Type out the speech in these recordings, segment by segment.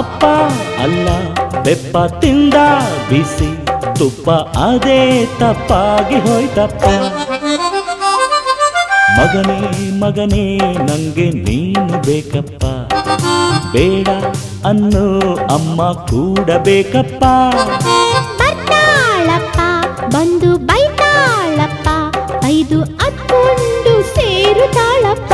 ಅಪ್ಪ ಅಲ್ಲ ಬೆಪ್ಪ ತಿಂದ ಬಿಸಿ ತುಪ್ಪ ಅದೇ ತಪ್ಪಾಗಿ ಹೋಯ್ತಪ್ಪ. ಮಗನೇ ಮಗನೇ ನಂಗೆ ನೀನು ಬೇಕಪ್ಪ, ಬೇಡ ಅನ್ನೋ ಅಮ್ಮ ಕೂಡ ಬೇಕಪ್ಪ. ಬರ್ತಾಳಪ್ಪ ಬಂದು ಬೈತಾಳಪ್ಪ, ಐದು ಅತ್ಕೊಂಡು ಸೇರುತ್ತಾಳಪ್ಪ.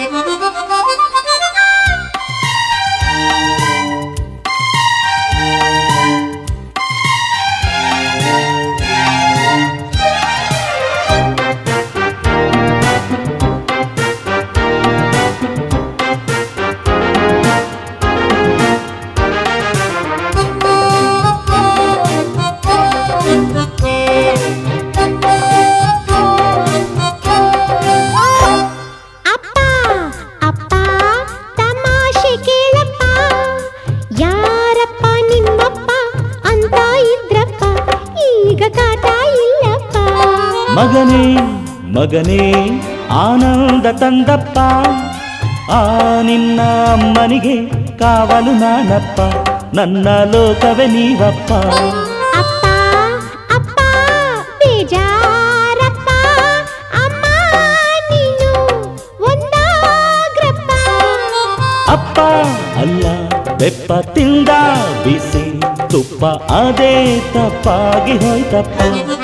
ಮಗನೇ ಮಗನೇ ಆನಂದ ತಂದಪ್ಪ, ಆ ನಿನ್ನ ಅಮ್ಮನಿಗೆ ಕಾವಲು ನಾನಪ್ಪ, ನನ್ನ ಲೋಕವೇ ನೀವಪ್ಪ. ಅಪ್ಪ ಅಪ್ಪ ಬೇಜಾರಪ್ಪ, ಅಮ್ಮ ನೀನು ಒಂದಾಗ್ರಪ್ಪ. ಅಪ್ಪ ಅಲ್ಲ ಬೆಪ್ಪ ತಿಂದ ಬಿಸಿ ತುಪ್ಪ ಅದೇ ತಪ್ಪಾಗಿ ಹೋಯ್ತಪ್ಪ.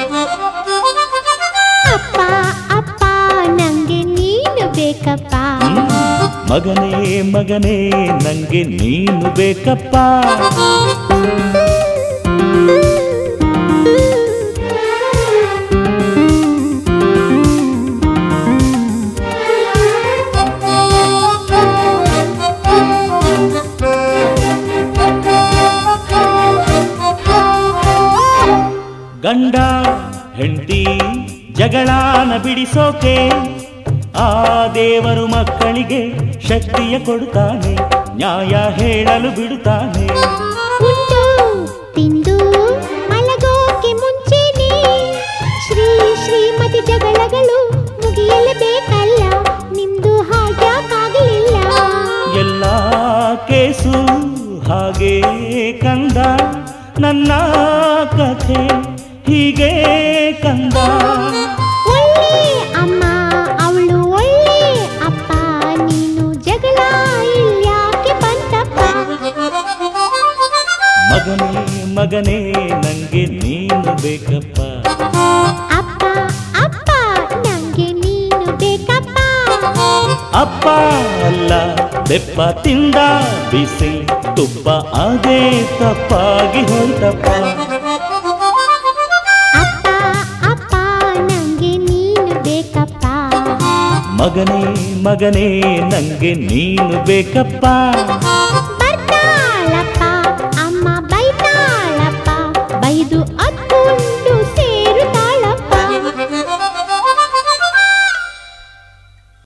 ಅಪ್ಪ ಅಪ್ಪ ನಂಗೆ ನೀನು ಬೇಕಪ್ಪ, ಮಗನೇ ಮಗನೇ ನಂಗೆ ನೀನು ಬೇಕಪ್ಪ. ಗಂಡ ಹೆಂಡತಿ ಜಗಳಾನ ಬಿಡಿಸೋಕೆ ಆ ದೇವರು ಮಕ್ಕಳಿಗೆ ಶಕ್ತಿಯ ಕೊಡುತ್ತಾನೆ, ನ್ಯಾಯ ಹೇಳಲು ಬಿಡುತ್ತಾನೆ. ಉಂಡು ತಿಂದು ಮಲಗೋಕೆ ಮುಂಚೆನೆ ಶ್ರೀಮತಿ ಜಗಳಗಳು ಮುಗಿಯಲೇಬೇಕಲ್ಲ, ನಿಮ್ದು ಹಾಗ್ಯಾಕಾಗಲಿಲ್ಲ. ಎಲ್ಲ ಕೇಸು ಹಾಗೆ ಕಂದ, ನನ್ನ ಕಥೆ ಹೀಗೆ ಕಂದ. ಒಳ್ಳೆ ಅಮ್ಮ ಅವಳು ಒಳ್ಳೆ ಅಪ್ಪ, ನೀನು ಜಗಳ ಇಲ್ಯಾಕೆ ಬಂತಪ್ಪ. ಮಗನೇ ಮಗನೇ ನಂಗೆ ನೀನು ಬೇಕಪ್ಪ, ಅಪ್ಪ ಅಪ್ಪ ನಂಗೆ ನೀನು ಬೇಕಪ್ಪ. ಅಪ್ಪ ಅಲ್ಲ ಬೆಪ್ಪ ತಿಂದ ಬಿಸಿ ತುಪ್ಪ ಅದೇ ತಪ್ಪಾಗಿ ಹೋಯ್ತಪ್ಪ. ಅಪ್ಪ ಅಪ್ಪ ನಂಗೆ ನೀನು ಬೇಕಪ್ಪ, ಮಗನೇ ಮಗನೇ ನಂಗೆ ನೀನು ಬೇಕಪ್ಪ.